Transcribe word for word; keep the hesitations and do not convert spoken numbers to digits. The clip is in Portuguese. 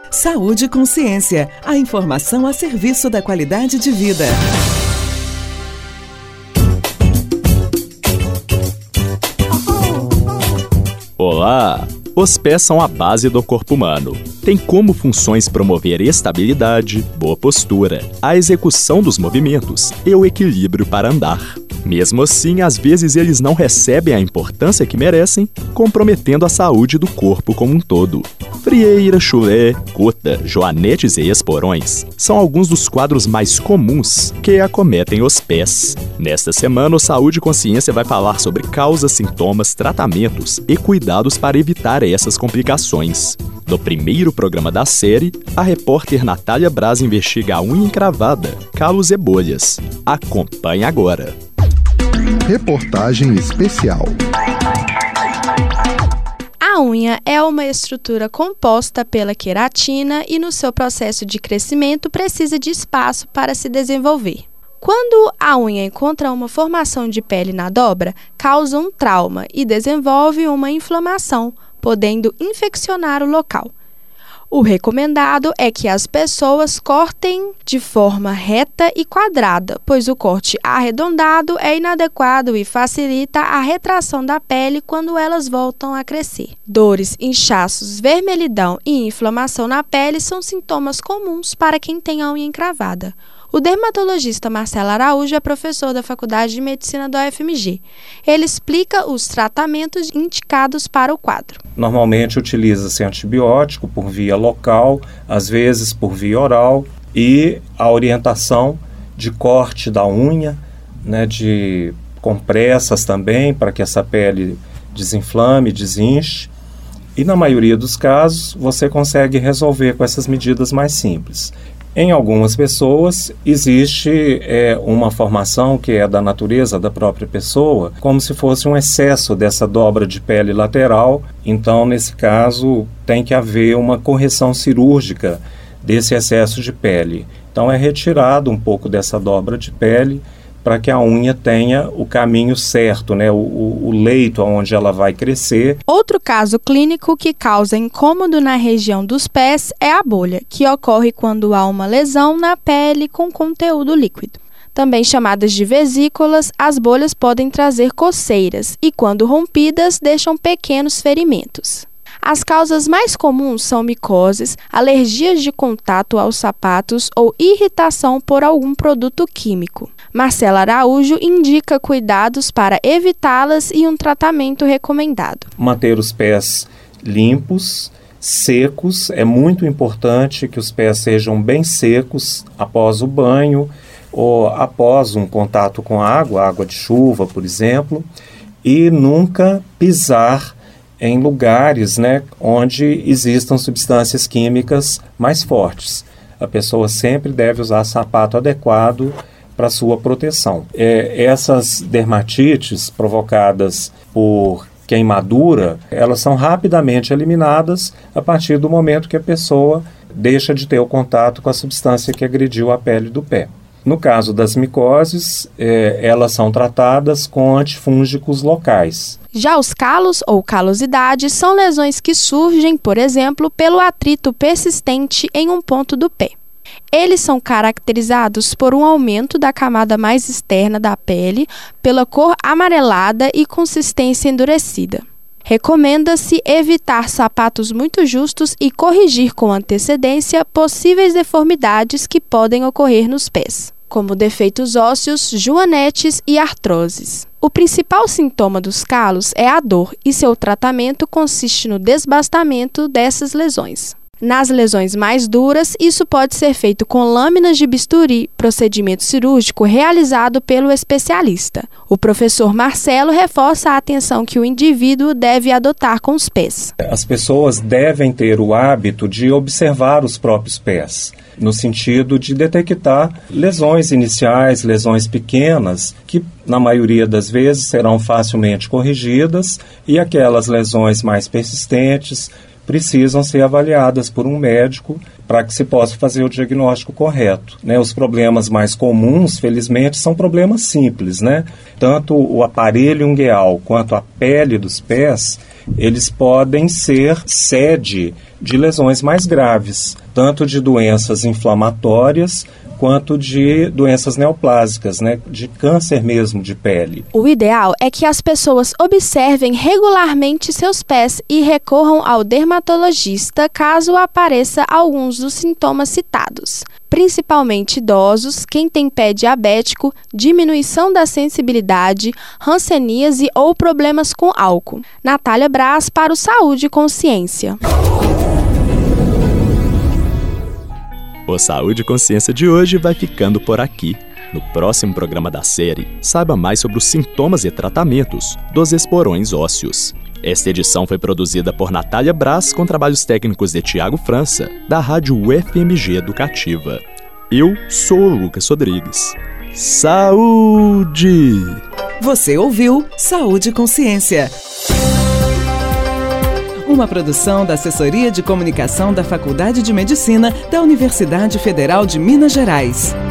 Saúde e Consciência, a informação a serviço da qualidade de vida. Olá! Os pés são a base do corpo humano. Tem como funções promover estabilidade, boa postura, a execução dos movimentos e o equilíbrio para andar. Mesmo assim, às vezes eles não recebem a importância que merecem, comprometendo a saúde do corpo como um todo. Frieira, chulé, cota, joanetes e esporões são alguns dos quadros mais comuns que acometem os pés. Nesta semana, o Saúde e Consciência vai falar sobre causas, sintomas, tratamentos e cuidados para evitar essas complicações. No primeiro programa da série, a repórter Natália Braz investiga a unha encravada, calos e bolhas. Acompanhe agora. Reportagem especial. A unha é uma estrutura composta pela queratina e no seu processo de crescimento precisa de espaço para se desenvolver. Quando a unha encontra uma formação de pele na dobra, causa um trauma e desenvolve uma inflamação, podendo infeccionar o local. O recomendado é que as pessoas cortem de forma reta e quadrada, pois o corte arredondado é inadequado e facilita a retração da pele quando elas voltam a crescer. Dores, inchaços, vermelhidão e inflamação na pele são sintomas comuns para quem tem a unha encravada. O dermatologista Marcelo Araújo é professor da Faculdade de Medicina da U F M G. Ele explica os tratamentos indicados para o quadro. Normalmente utiliza-se antibiótico por via local, às vezes por via oral, e a orientação de corte da unha, né, de compressas também, para que essa pele desinflame, desinche. E na maioria dos casos, você consegue resolver com essas medidas mais simples. Em algumas pessoas, existe é, uma formação que é da natureza da própria pessoa, como se fosse um excesso dessa dobra de pele lateral. Então, nesse caso, tem que haver uma correção cirúrgica desse excesso de pele. Então, é retirado um pouco dessa dobra de pele para que a unha tenha o caminho certo, né? o, o, o leito onde ela vai crescer. Outro caso clínico que causa incômodo na região dos pés é a bolha, que ocorre quando há uma lesão na pele com conteúdo líquido. Também chamadas de vesículas, as bolhas podem trazer coceiras e, quando rompidas, deixam pequenos ferimentos. As causas mais comuns são micoses, alergias de contato aos sapatos ou irritação por algum produto químico. Marcelo Araújo indica cuidados para evitá-las e um tratamento recomendado. Manter os pés limpos, secos. É muito importante que os pés sejam bem secos após o banho ou após um contato com água, água de chuva, por exemplo, e nunca pisar em lugares, né, onde existam substâncias químicas mais fortes. A pessoa sempre deve usar sapato adequado para sua proteção. É, essas dermatites provocadas por queimadura, elas são rapidamente eliminadas a partir do momento que a pessoa deixa de ter o contato com a substância que agrediu a pele do pé. No caso das micoses, é, elas são tratadas com antifúngicos locais. Já os calos ou calosidades são lesões que surgem, por exemplo, pelo atrito persistente em um ponto do pé. Eles são caracterizados por um aumento da camada mais externa da pele, pela cor amarelada e consistência endurecida. Recomenda-se evitar sapatos muito justos e corrigir com antecedência possíveis deformidades que podem ocorrer nos pés, como defeitos ósseos, joanetes e artroses. O principal sintoma dos calos é a dor e seu tratamento consiste no desbastamento dessas lesões. Nas lesões mais duras, isso pode ser feito com lâminas de bisturi, procedimento cirúrgico realizado pelo especialista. O professor Marcelo reforça a atenção que o indivíduo deve adotar com os pés. As pessoas devem ter o hábito de observar os próprios pés, no sentido de detectar lesões iniciais, lesões pequenas, que na maioria das vezes serão facilmente corrigidas, e aquelas lesões mais persistentes precisam ser avaliadas por um médico para que se possa fazer o diagnóstico correto. Né? Os problemas mais comuns, felizmente, são problemas simples, né? Tanto o aparelho ungueal quanto a pele dos pés, eles podem ser sede de lesões mais graves, tanto de doenças inflamatórias quanto de doenças neoplásicas, né, de câncer mesmo de pele. O ideal é que as pessoas observem regularmente seus pés e recorram ao dermatologista caso apareça alguns dos sintomas citados, principalmente idosos, quem tem pé diabético, diminuição da sensibilidade, hanseníase ou problemas com álcool. Natália Braz para o Saúde e Consciência. O Saúde e Consciência de hoje vai ficando por aqui. No próximo programa da série, saiba mais sobre os sintomas e tratamentos dos esporões ósseos. Esta edição foi produzida por Natália Braz com trabalhos técnicos de Tiago França, da Rádio U F M G Educativa. Eu sou o Lucas Rodrigues. Saúde! Você ouviu Saúde e Consciência. Uma produção da Assessoria de Comunicação da Faculdade de Medicina da Universidade Federal de Minas Gerais.